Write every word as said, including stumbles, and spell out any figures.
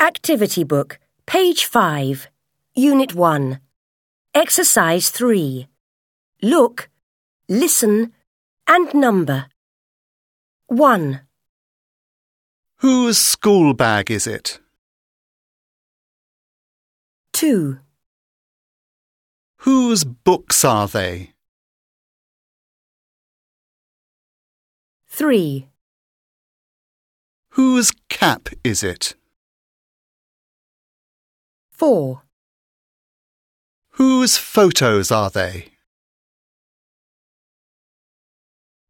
Activity Book, page five, Unit one. Exercise three. Look, listen, and number. one. Whose school bag is it? two. Whose books are they? three. Whose cap is it? four. Whose photos are they?